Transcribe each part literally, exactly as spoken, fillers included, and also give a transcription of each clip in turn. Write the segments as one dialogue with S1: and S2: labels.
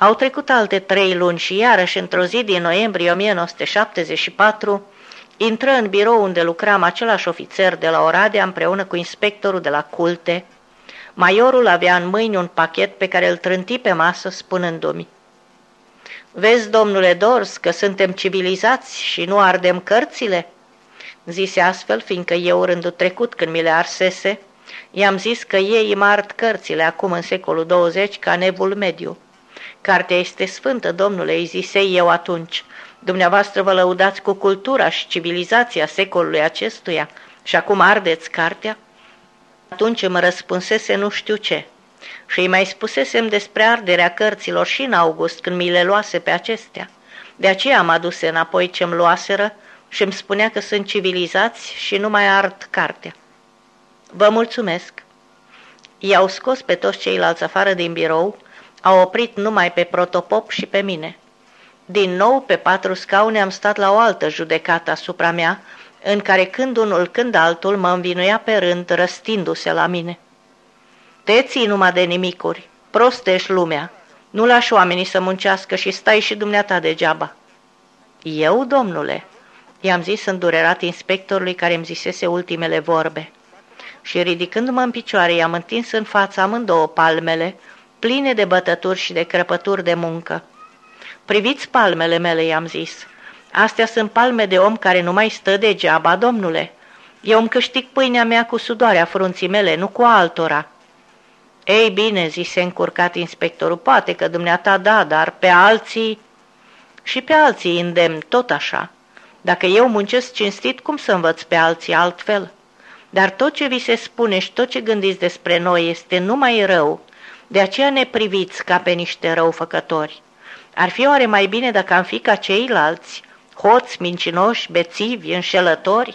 S1: Au trecut alte trei luni și iarăși, într-o zi din noiembrie o mie nouă sute șaptezeci și patru, intră în birou unde lucram același ofițer de la Oradea împreună cu inspectorul de la Culte. Maiorul avea în mâini un pachet pe care îl trânti pe masă, spunându-mi: "Vezi, domnule Dors, că suntem civilizați și nu ardem cărțile?" Zise astfel, fiindcă eu, rândul trecut, când mi le arsese, i-am zis că ei îmi ard cărțile acum în secolul douăzeci ca în Evul Mediu. "Cartea este sfântă, domnule," îi zisei eu atunci. "Dumneavoastră vă lăudați cu cultura și civilizația secolului acestuia și acum ardeți cartea?" Atunci îmi răspunsese nu știu ce și îi mai spusesem despre arderea cărților și în august, când mi le luase pe acestea. De aceea am aduse înapoi ce-mi luaseră și îmi spunea că sunt civilizați și nu mai ard cartea. "Vă mulțumesc." I-au scos pe toți ceilalți afară din birou, au oprit numai pe Protopop și pe mine. Din nou, pe patru scaune am stat la o altă judecată asupra mea, în care când unul, când altul mă învinuia pe rând, răstindu-se la mine. "Te ții numai de nimicuri, prostești lumea, nu lași oamenii să muncească și stai și dumneata degeaba." "Eu, domnule?" i-am zis îndurerat inspectorului care îmi zisese ultimele vorbe. Și ridicându-mă în picioare, i-am întins în față amândouă palmele, pline de bătături și de crăpături de muncă. "Priviți palmele mele," i-am zis. "Astea sunt palme de om care nu mai stă degeaba, domnule. Eu îmi câștig pâinea mea cu sudoarea frunții mele, nu cu altora." "Ei bine," zise încurcat inspectorul, "poate că dumneata da, dar pe alții..." "Și pe alții îndemn, tot așa. Dacă eu muncesc cinstit, cum să învăț pe alții altfel? Dar tot ce vi se spune și tot ce gândiți despre noi este numai rău, de aceea ne priviți ca pe niște răufăcători. Ar fi oare mai bine dacă am fi ca ceilalți, hoți, mincinoși, bețivi, înșelători?"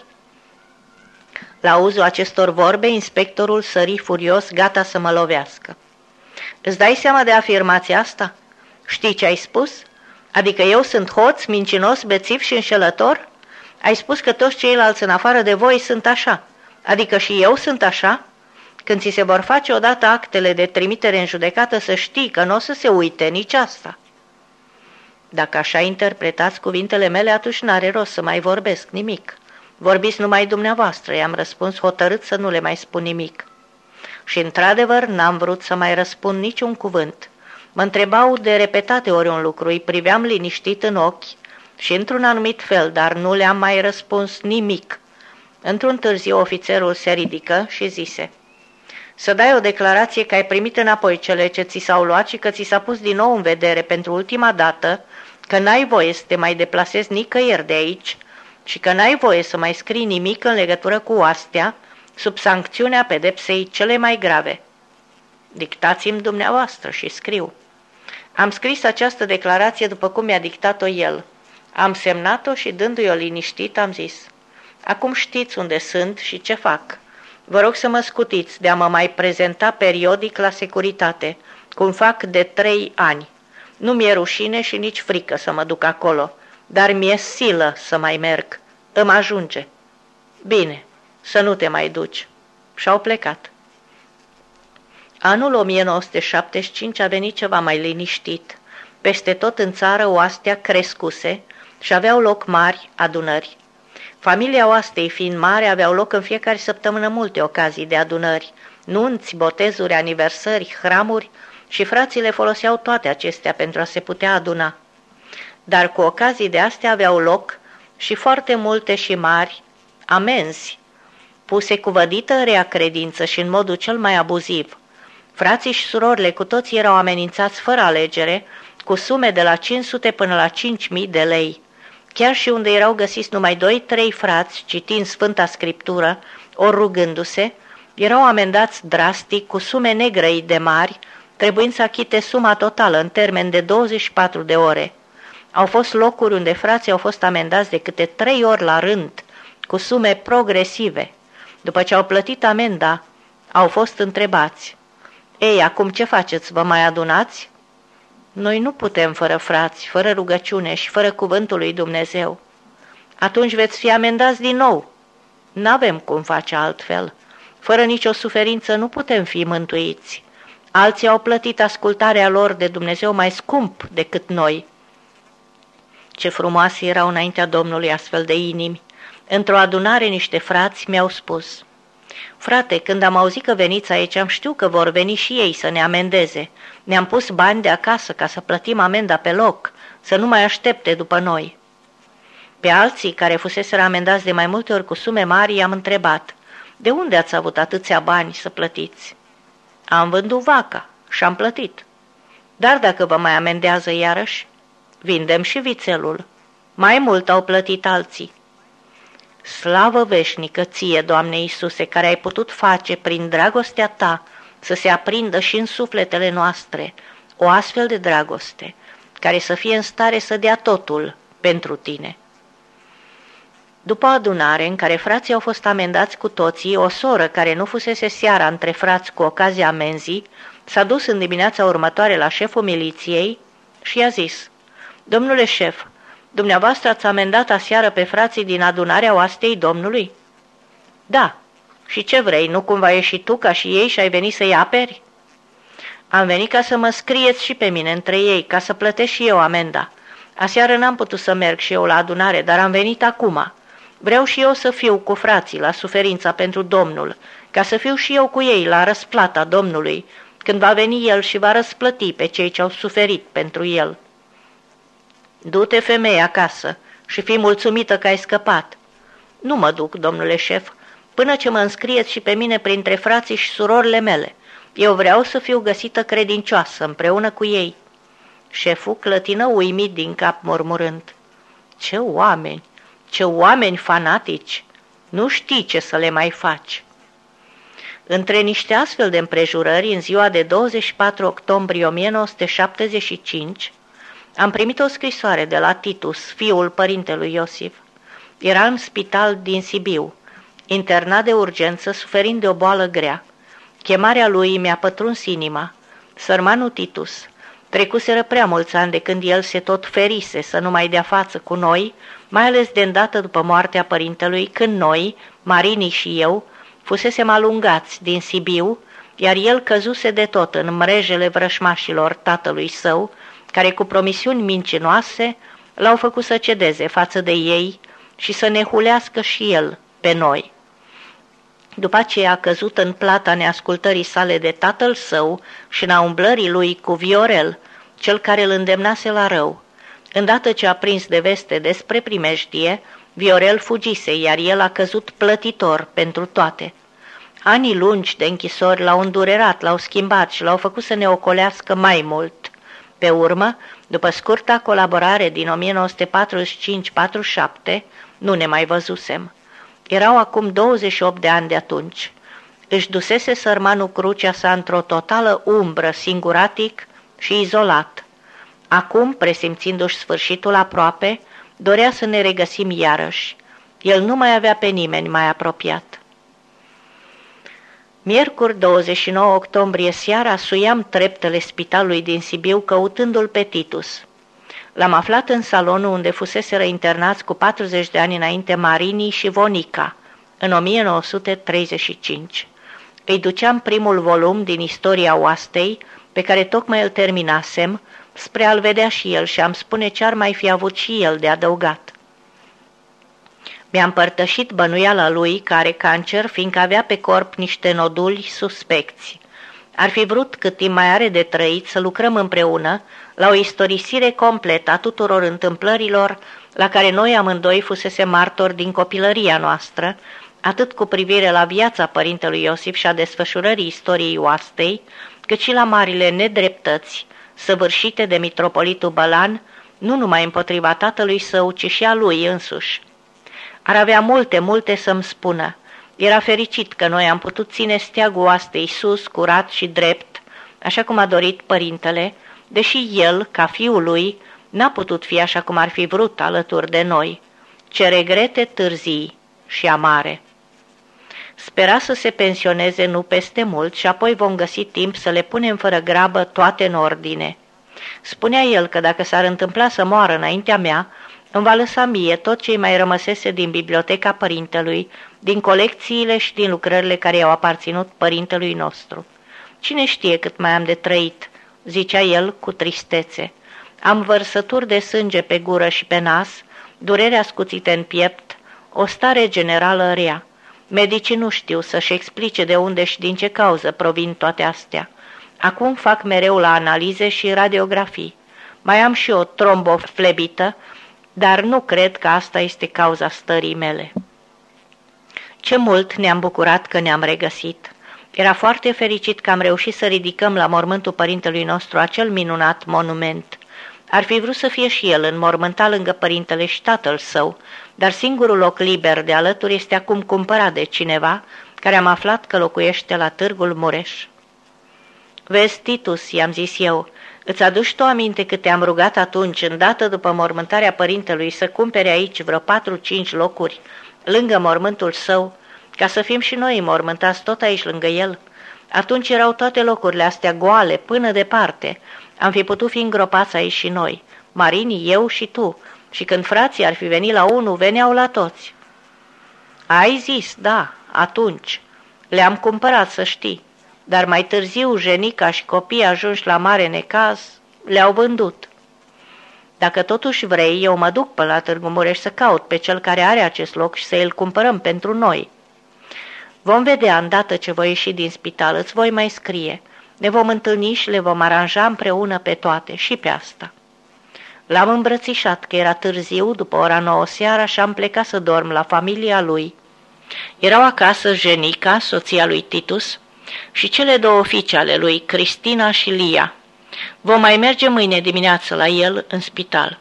S1: La auzul acestor vorbe, inspectorul sări furios, gata să mă lovească. "Îți dai seama de afirmația asta? Știi ce ai spus? Adică eu sunt hoț, mincinos, bețiv și înșelător? Ai spus că toți ceilalți în afară de voi sunt așa. Adică și eu sunt așa? Când ți se vor face odată actele de trimitere în judecată, să știi că nu o să se uite nici asta." "Dacă așa interpretați cuvintele mele, atunci n-are rost să mai vorbesc nimic. Vorbiți numai dumneavoastră," i-am răspuns, hotărât să nu le mai spun nimic. Și într-adevăr n-am vrut să mai răspund niciun cuvânt. Mă întrebau de repetate ori un lucru, îi priveam liniștit în ochi și într-un anumit fel, dar nu le-am mai răspuns nimic. Într-un târziu, ofițerul se ridică și zise: "Să dai o declarație că ai primit înapoi cele ce ți s-au luat și că ți s-a pus din nou în vedere pentru ultima dată că n-ai voie să te mai deplasezi nicăieri de aici și că n-ai voie să mai scrii nimic în legătură cu astea, sub sancțiunea pedepsei cele mai grave. Dictați-mi dumneavoastră și scriu." Am scris această declarație după cum mi-a dictat-o el. Am semnat-o și, dându-i-o liniștit, am zis: "Acum știți unde sunt și ce fac. Vă rog să mă scutiți de a mă mai prezenta periodic la securitate, cum fac de trei ani. Nu mi-e rușine și nici frică să mă duc acolo, dar mi-e silă să mai merg. Îmi ajunge." "Bine, să nu te mai duci." Și-au plecat. Anul o mie nouă sute șaptezeci și cinci a venit ceva mai liniștit. Peste tot în țară oastea crescuse și aveau loc mari adunări. Familia oastei fiind mare, aveau loc în fiecare săptămână multe ocazii de adunări, nunți, botezuri, aniversări, hramuri, și frații le foloseau toate acestea pentru a se putea aduna. Dar cu ocazii de astea aveau loc și foarte multe și mari amenzi, puse cu vădită rea credință și în modul cel mai abuziv. Frații și surorile cu toții erau amenințați fără alegere, cu sume de la cinci sute până la cinci mii de lei. Chiar și unde erau găsiți numai doi, trei frați, citind Sfânta Scriptură, ori rugându-se, erau amendați drastic cu sume negrăi de mari, trebuind să achite suma totală în termen de douăzeci și patru de ore. Au fost locuri unde frații au fost amendați de câte trei ori la rând, cu sume progresive. După ce au plătit amenda, au fost întrebați: "Ei, acum ce faceți? Vă mai adunați?" "Noi nu putem fără frați, fără rugăciune și fără cuvântul lui Dumnezeu." "Atunci veți fi amendați din nou." "N-avem cum face altfel. Fără nicio suferință nu putem fi mântuiți. Alții au plătit ascultarea lor de Dumnezeu mai scump decât noi. Ce frumoase erau înaintea Domnului astfel de inimi. Într-o adunare niște frați mi-au spus: frate, când am auzit că veniți aici, am știut că vor veni și ei să ne amendeze. Ne-am pus bani de acasă ca să plătim amenda pe loc, să nu mai aștepte după noi. Pe alții, care fuseseră amendați de mai multe ori cu sume mari, i-am întrebat: de unde ați avut atâția bani să plătiți? Am vândut vaca și am plătit. Dar dacă vă mai amendează iarăși, vindem și vițelul. Mai mult au plătit alții. Slavă veșnică ție, Doamne Iisuse, care ai putut face prin dragostea ta să se aprindă și în sufletele noastre o astfel de dragoste, care să fie în stare să dea totul pentru tine. După o adunare în care frații au fost amendați cu toții, o soră care nu fusese seara între frați cu ocazia amenzii s-a dus în dimineața următoare la șeful miliției și i-a zis: domnule șef, dumneavoastră ați amendat aseară pe frații din adunarea oastei Domnului? Da. Și ce vrei, nu cumva ești și tu ca și ei și ai venit să-i aperi? Am venit ca să mă scrieți și pe mine între ei, ca să plătesc și eu amenda. Aseară n-am putut să merg și eu la adunare, dar am venit acum. Vreau și eu să fiu cu frații la suferința pentru Domnul, ca să fiu și eu cu ei la răsplata Domnului, când va veni El și va răsplăti pe cei ce au suferit pentru El. Du-te, femeie, acasă și fii mulțumită că ai scăpat. Nu mă duc, domnule șef, până ce mă înscrieți și pe mine printre frații și surorile mele. Eu vreau să fiu găsită credincioasă împreună cu ei. Șeful clătină uimit din cap, murmurând: ce oameni, ce oameni fanatici! Nu știi ce să le mai faci. Între niște astfel de împrejurări, în ziua de douăzeci și patru octombrie o mie nouă sute șaptezeci și cinci, am primit o scrisoare de la Titus, fiul părintelui Iosif. Era în spital din Sibiu, internat de urgență, suferind de o boală grea. Chemarea lui mi-a pătruns inima. Sărmanul Titus, trecuseră prea mulți ani de când el se tot ferise să nu mai dea față cu noi, mai ales de îndată după moartea părintelui, când noi, Marini și eu, fusesem alungați din Sibiu, iar el căzuse de tot în mrejele vrășmașilor tatălui său, care cu promisiuni mincinoase l-au făcut să cedeze față de ei și să ne hulească și el pe noi. După aceea a căzut în plata neascultării sale de tatăl său și în umblării lui cu Viorel, cel care îl îndemnase la rău. Îndată ce a prins de veste despre primejdie, Viorel fugise, iar el a căzut plătitor pentru toate. Anii lungi de închisori l-au îndurerat, l-au schimbat și l-au făcut să ne ocolească mai mult. Pe urmă, după scurta colaborare din o mie nouă sute patruzeci și cinci patruzeci și șapte, nu ne mai văzusem. Erau acum douăzeci și opt de ani de atunci. Își dusese sărmanul crucea sa într-o totală umbră, singuratic și izolat. Acum, presimțindu-și sfârșitul aproape, dorea să ne regăsim iarăși. El nu mai avea pe nimeni mai apropiat. Miercuri douăzeci și nouă octombrie seara suiam treptele spitalului din Sibiu căutându-l pe Titus. L-am aflat în salonul unde fuseseră internați cu patruzeci de ani înainte Marini și Vonica, în o mie nouă sute treizeci și cinci. Îi duceam primul volum din Istoria oastei, pe care tocmai îl terminasem, spre a-l vedea și el și am spune ce ar mai fi avut și el de adăugat. Mi-a împărtășit bănuiala lui că are cancer, fiindcă avea pe corp niște noduli suspecți. Ar fi vrut, cât timp mai are de trăit, să lucrăm împreună la o istorisire completă a tuturor întâmplărilor la care noi amândoi fusese martori din copilăria noastră, atât cu privire la viața părintelui Iosif și a desfășurării istoriei oastei, cât și la marile nedreptăți săvârșite de mitropolitul Bălan, nu numai împotriva tatălui său, ci și a lui însuși. Ar avea multe, multe să-mi spună. Era fericit că noi am putut ține steagul oastei sus, curat și drept, așa cum a dorit părintele, deși el, ca fiul lui, n-a putut fi așa cum ar fi vrut alături de noi. Ce regrete târzii și amare! Spera să se pensioneze nu peste mult și apoi vom găsi timp să le punem fără grabă toate în ordine. Spunea el că dacă s-ar întâmpla să moară înaintea mea, îmi va lăsa mie tot ce-i mai rămăsese din biblioteca părintelui, din colecțiile și din lucrările care i-au aparținut părintelui nostru. Cine știe cât mai am de trăit?" zicea el cu tristețe. Am vărsături de sânge pe gură și pe nas, dureri ascuțite în piept, o stare generală rea. Medicii nu știu să-și explice de unde și din ce cauză provin toate astea. Acum fac mereu la analize și radiografii. Mai am și o tromboflebită, dar nu cred că asta este cauza stării mele." Ce mult ne-am bucurat că ne-am regăsit. Era foarte fericit că am reușit să ridicăm la mormântul părintelui nostru acel minunat monument. Ar fi vrut să fie și el înmormântat lângă părintele și tatăl său, dar singurul loc liber de alături este acum cumpărat de cineva care am aflat că locuiește la Târgul Mureș. Vezi, Titus, i-am zis eu, îți aduci tu aminte că te-am rugat atunci, îndată după mormântarea părintelui, să cumpere aici vreo patru-cinci locuri, lângă mormântul său, ca să fim și noi mormântați tot aici lângă el? Atunci erau toate locurile astea goale, până departe. Am fi putut fi îngropați aici și noi, Marini, eu și tu, și când frații ar fi venit la unul, veneau la toți." Ai zis, da, atunci. Le-am cumpărat, să știi, dar mai târziu jenica și copiii ajunși la mare necaz le-au vândut. Dacă totuși vrei, eu mă duc pe la Târgu Mureș să caut pe cel care are acest loc și să îl cumpărăm pentru noi. Vom vedea îndată ce voi ieși din spital, îți voi mai scrie. Ne vom întâlni și le vom aranja împreună pe toate, și pe asta." L-am îmbrățișat că era târziu, după ora nouă seara, și am plecat să dorm la familia lui. Erau acasă jenica, soția lui Titus, și cele două fiice ale lui, Cristina și Lia. Vom mai merge mâine dimineață la el în spital.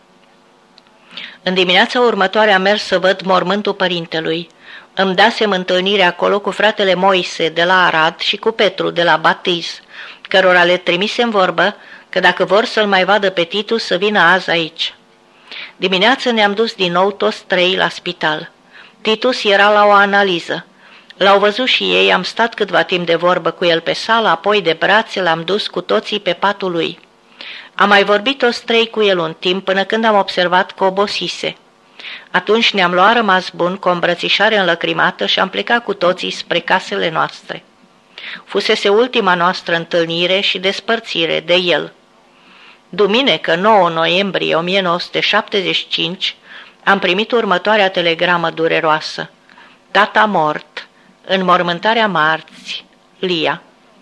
S1: În dimineața următoare am mers să văd mormântul părintelui. Îmi dasem întâlnire acolo cu fratele Moise de la Arad și cu Petru de la Batiz, cărora le trimisem vorbă că dacă vor să-l mai vadă pe Titus să vină azi aici. Dimineață ne-am dus din nou toți trei la spital. Titus era la o analiză. L-au văzut și ei, am stat câtva timp de vorbă cu el pe sală, apoi de brațe l-am dus cu toții pe patul lui. Am mai vorbit toți trei cu el un timp până când am observat că obosise. Atunci ne-am luat rămas bun cu o îmbrățișare înlăcrimată și am plecat cu toții spre casele noastre. Fusese ultima noastră întâlnire și despărțire de el. Duminică, nouă noiembrie o mie nouă sute șaptezeci și cinci, am primit următoarea telegramă dureroasă. Tata mort, înmormântarea marți, Lia.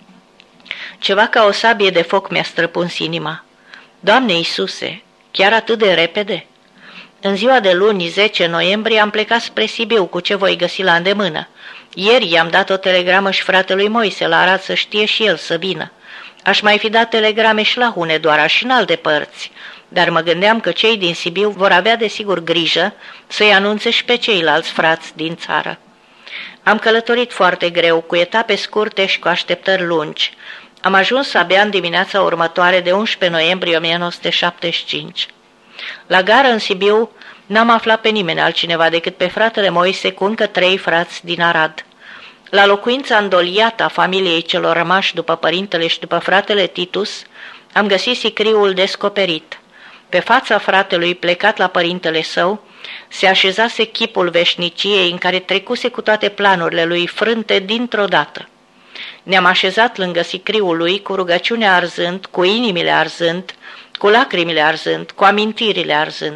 S1: Ceva ca o sabie de foc mi-a străpuns inima. Doamne Iisuse, chiar atât de repede? În ziua de luni, zece noiembrie, am plecat spre Sibiu cu ce voi găsi la îndemână. Ieri i-am dat o telegramă și fratelui Moise la Arad să știe și el să vină. Aș mai fi dat telegrame și la Hunedoara și în alte părți, dar mă gândeam că cei din Sibiu vor avea desigur grijă să-i anunțe și pe ceilalți frați din țară. Am călătorit foarte greu, cu etape scurte și cu așteptări lungi. Am ajuns abia în dimineața următoare de unsprezece noiembrie o mie nouă sute șaptezeci și cinci. La gară în Sibiu n-am aflat pe nimeni altcineva decât pe fratele Moise cu încă trei frați din Arad. La locuința îndoliată a familiei celor rămași după părintele și după fratele Titus, am găsit sicriul descoperit. Pe fața fratelui plecat la părintele său, se așezase chipul veșniciei în care trecuse cu toate planurile lui frânte dintr-o dată. Ne-am așezat lângă sicriul lui cu rugăciunea arzând, cu inimile arzând, cu lacrimile arzând, cu amintirile arzând.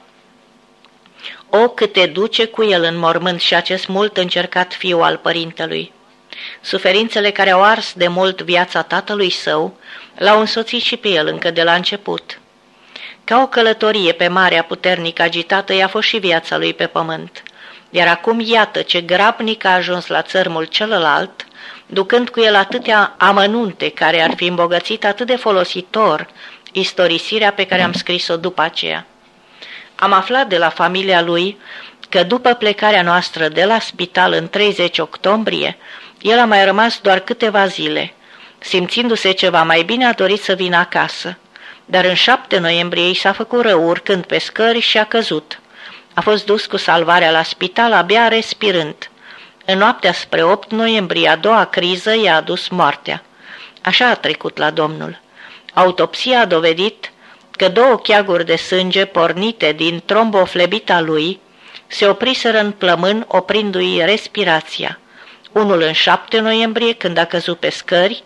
S1: O, cât te duce cu el în mormânt și acest mult încercat fiu al părintelui. Suferințele care au ars de mult viața tatălui său l-au însoțit și pe el încă de la început. Ca o călătorie pe marea puternic agitată i-a fost și viața lui pe pământ, iar acum iată ce grabnic a ajuns la țărmul celălalt, ducând cu el atâtea amănunte care ar fi îmbogățit atât de folositor istorisirea pe care am scris-o după aceea. Am aflat de la familia lui că după plecarea noastră de la spital în treizeci octombrie, el a mai rămas doar câteva zile. Simțindu-se ceva mai bine, a dorit să vină acasă, dar în șapte noiembrie i s-a făcut rău urcând pe scări și a căzut. A fost dus cu salvarea la spital abia respirând. În noaptea spre opt noiembrie, a doua criză i-a adus moartea. Așa a trecut la Domnul. Autopsia a dovedit că două cheaguri de sânge pornite din tromboflebita lui se opriseră în plămân, oprindu-i respirația. Unul în șapte noiembrie, când a căzut pe scări,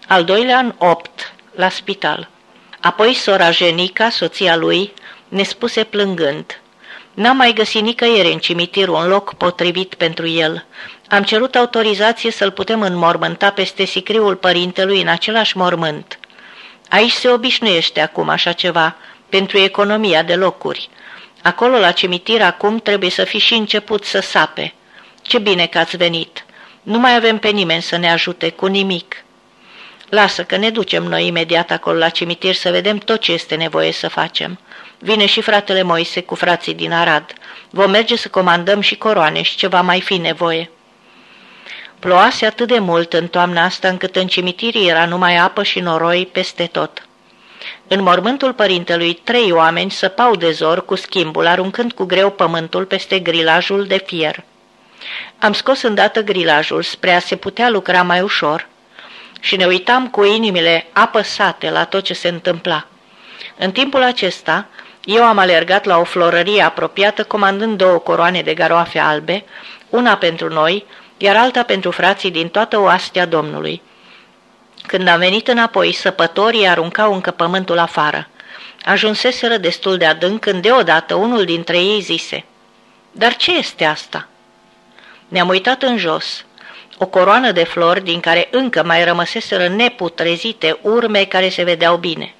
S1: al doilea în opt, la spital. Apoi sora Jenica, soția lui, ne spuse plângând: "N-am mai găsit nicăieri în cimitir un loc potrivit pentru el. Am cerut autorizație să-l putem înmormânta peste sicriul părintelui în același mormânt. Aici se obișnuiește acum așa ceva, pentru economia de locuri. Acolo la cimitir acum trebuie să fi și început să sape. Ce bine că ați venit. Nu mai avem pe nimeni să ne ajute cu nimic." "Lasă că ne ducem noi imediat acolo la cimitir să vedem tot ce este nevoie să facem. Vine și fratele Moise cu frații din Arad. Vom merge să comandăm și coroane și ce va mai fi nevoie." Ploase atât de mult în toamna asta încât în cimitir era numai apă și noroi peste tot. În mormântul părintelui trei oameni săpau de zor cu schimbul, aruncând cu greu pământul peste grilajul de fier. Am scos îndată grilajul spre a se putea lucra mai ușor și ne uitam cu inimile apăsate la tot ce se întâmpla. În timpul acesta, eu am alergat la o florărie apropiată, comandând două coroane de garoafe albe, una pentru noi, iar alta pentru frații din toată oastea Domnului. Când am venit înapoi, săpătorii aruncau încă pământul afară. Ajunseseră destul de adânc când deodată unul dintre ei zise: "Dar ce este asta?" Ne-am uitat în jos. O coroană de flori din care încă mai rămăseseră neputrezite urme care se vedeau bine.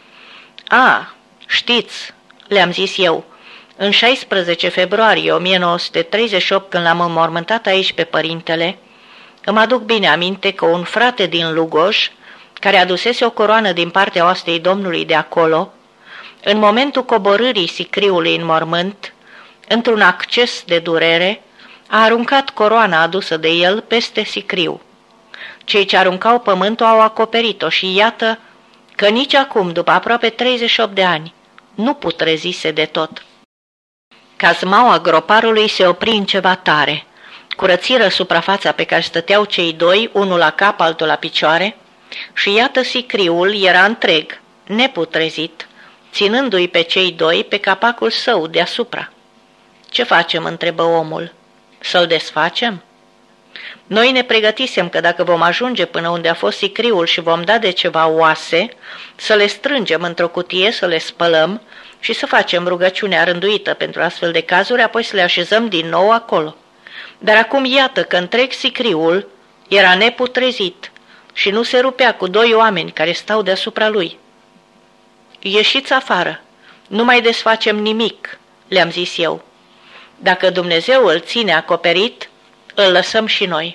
S1: "A, știți," le-am zis eu, "în șaisprezece februarie o mie nouă sute treizeci și opt, când l-am înmormântat aici pe părintele, îmi aduc bine aminte că un frate din Lugoj, care adusese o coroană din partea oastei Domnului de acolo, în momentul coborârii sicriului în mormânt, într-un acces de durere, a aruncat coroana adusă de el peste sicriu. Cei ce aruncau pământul au acoperit-o și iată că nici acum, după aproape treizeci și opt de ani, nu putrezise de tot." Cazmaua groparului se opri în ceva tare. Curățiră suprafața pe care stăteau cei doi, unul la cap, altul la picioare, și iată sicriul era întreg, neputrezit, ținându-i pe cei doi pe capacul său deasupra. "Ce facem?" întrebă omul. "Să-l desfacem?" Noi ne pregătisem că dacă vom ajunge până unde a fost sicriul și vom da de ceva oase, să le strângem într-o cutie, să le spălăm și să facem rugăciunea rânduită pentru astfel de cazuri, apoi să le așezăm din nou acolo. Dar acum iată că întreg sicriul era neputrezit și nu se rupea cu doi oameni care stau deasupra lui. "Ieșiți afară, nu mai desfacem nimic," le-am zis eu. "Dacă Dumnezeu îl ține acoperit, îl lăsăm și noi."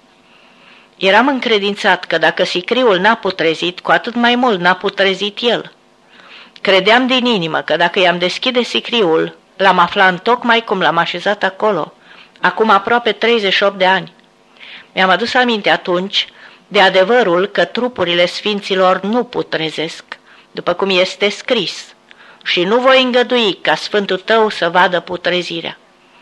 S1: Eram încredințat că dacă sicriul n-a putrezit, cu atât mai mult n-a putrezit el. Credeam din inimă că dacă i-am deschide sicriul, l-am aflat întocmai cum l-am așezat acolo, acum aproape treizeci și opt de ani. Mi-am adus aminte atunci de adevărul că trupurile sfinților nu putrezesc, după cum este scris, și nu voi îngădui ca sfântul tău să vadă putrezirea.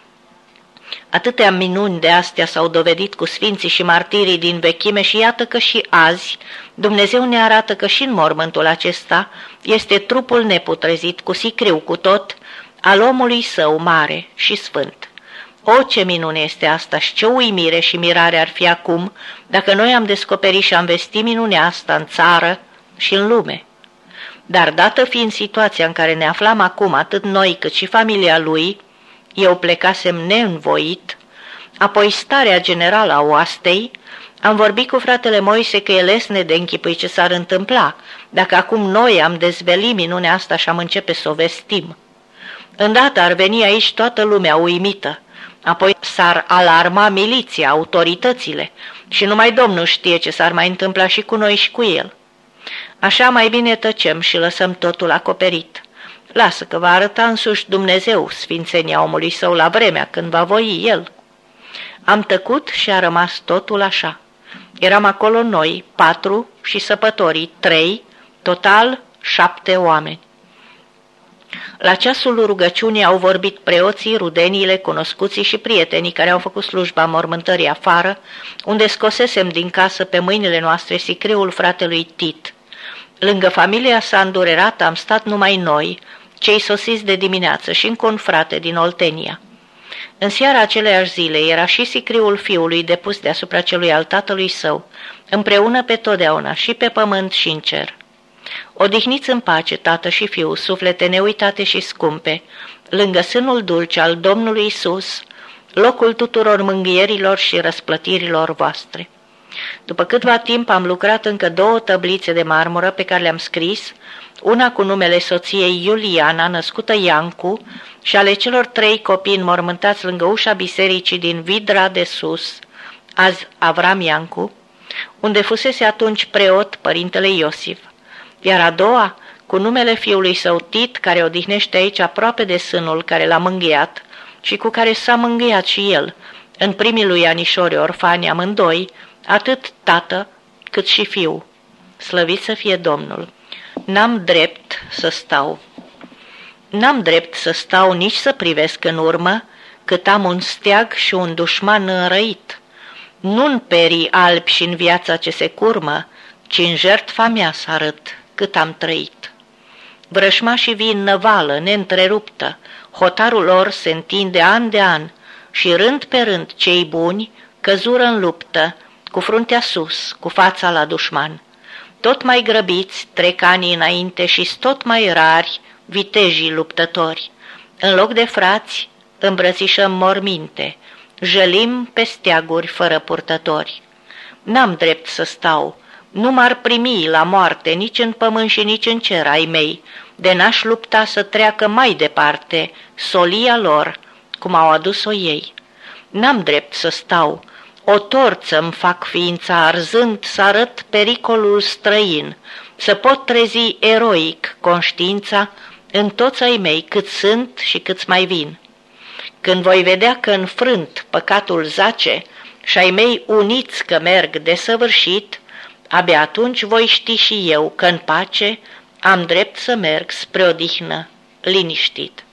S1: Atâtea minuni de astea s-au dovedit cu sfinții și martirii din vechime și iată că și azi Dumnezeu ne arată că și în mormântul acesta este trupul neputrezit, cu sicriu cu tot, al omului său mare și sfânt. O, ce minune este asta și ce uimire și mirare ar fi acum dacă noi am descoperit și am vestit minunea asta în țară și în lume. Dar dată fiind situația în care ne aflam acum, atât noi cât și familia lui, eu plecasem neînvoit, apoi starea generală a oastei, am vorbit cu fratele Moise că e lesne de închipui ce s-ar întâmpla dacă acum noi am dezvelit minunea asta și am începe să o vestim. Îndată ar veni aici toată lumea uimită, apoi s-ar alarma miliția, autoritățile și numai Domnul știe ce s-ar mai întâmpla și cu noi și cu el. Așa mai bine tăcem și lăsăm totul acoperit. Lasă că va arăta însuși Dumnezeu sfințenia omului său la vremea când va voi el." Am tăcut și a rămas totul așa. Eram acolo noi, patru, și săpătorii, trei, total șapte oameni. La ceasul rugăciunii au vorbit preoții, rudeniile, cunoscuții și prietenii care au făcut slujba mormântării afară, unde scosesem din casă pe mâinile noastre sicriul fratelui Tit. Lângă familia sa îndurerată am stat numai noi, cei sosiți de dimineață, și încă un frate din Oltenia. În seara aceleiași zile era și sicriul fiului depus deasupra celui al tatălui său, împreună pe totdeauna și pe pământ și în cer. Odihniți în pace, tată și fiu, suflete neuitate și scumpe, lângă sânul dulce al Domnului Isus, locul tuturor mângâierilor și răsplătirilor voastre. După câtva timp am lucrat încă două tăblițe de marmură pe care le-am scris, una cu numele soției Iuliana, născută Iancu, și ale celor trei copii înmormântați lângă ușa bisericii din Vidra de Sus, azi Avram Iancu, unde fusese atunci preot părintele Iosif, iar a doua, cu numele fiului său Tit, care odihnește aici aproape de sânul care l-a mângâiat și cu care s-a mângâiat și el, în primii lui anișori orfani amândoi, atât tată cât și fiu. Slăvit să fie Domnul! N-am drept să stau. N-am drept să stau nici să privesc în urmă, cât am un steag și un dușman înrăit. Nu-n perii albi și în viața ce se curmă, ci în jertfa mea să arăt cât am trăit. Vrășmașii vin năvală, neîntreruptă, hotarul lor se întinde an de an și rând pe rând cei buni căzură în luptă, cu fruntea sus, cu fața la dușman. Tot mai grăbiți trec anii înainte și tot mai rari vitejii luptători. În loc de frați îmbrățișăm morminte, jălim pe steaguri fără purtători. N-am drept să stau, nu m-ar primi la moarte nici în pământ și nici în cer ai mei, de n-aș lupta să treacă mai departe solia lor, cum au adus-o ei. N-am drept să stau, o torță-mi fac ființa arzând să arăt pericolul străin, să pot trezi eroic conștiința în toți ai mei cât sunt și câți mai vin. Când voi vedea că înfrânt păcatul zace și ai mei uniți că merg desăvârșit, abia atunci voi ști și eu că în pace am drept să merg spre odihnă liniștit.